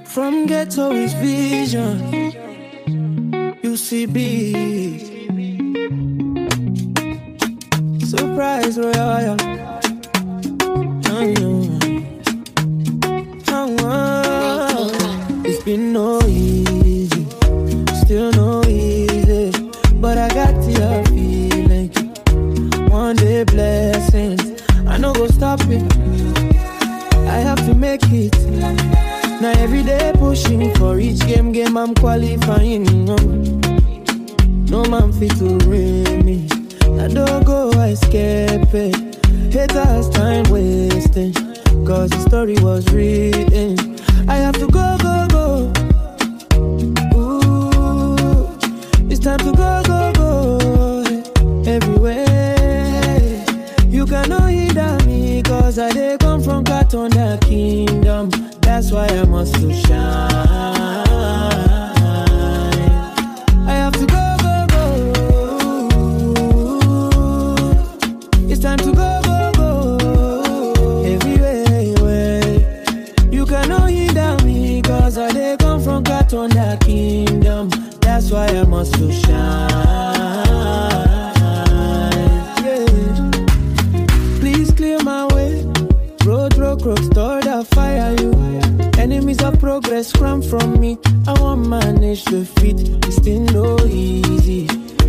From ghetto is vision. UCB. Surprise royal. It's been no easy, still no easy, but I got your feeling. One day blessings, I know go stop it. I have to make it. Now every day pushing for each game I'm qualifying. No man fit to win me. I don't go escape it. Haters time wasting, cause the story was written. I have to go. Ooh, it's time to go. Everywhere. You cannot hinder me, cause I dey come from Carton the kingdom. That's why I must to shine. I have to go. It's time to go. Cause I dey come from Carton the kingdom. That's why I must to shine. Yeah. Please clear my way. Road, store the fire you. Enemies of progress cram from me. I won't manage the feet. It's still no easy.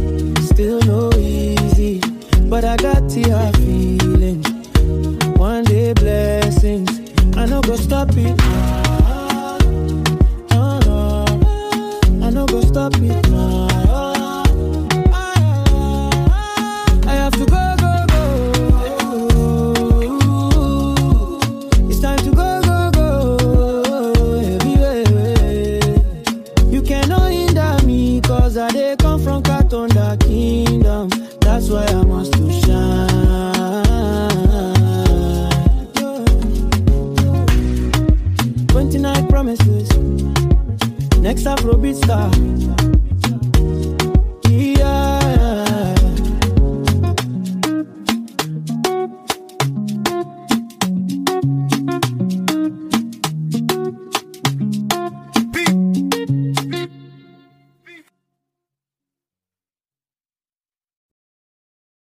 But I got your feeling. One day blessings, I no go stop it. I no go stop it now. I have to go. It's time to go. Everywhere. You cannot hinder me, cause I dey come from Carton the kingdom. That's why I must to shine. 29 promises. Next Afrobeat star.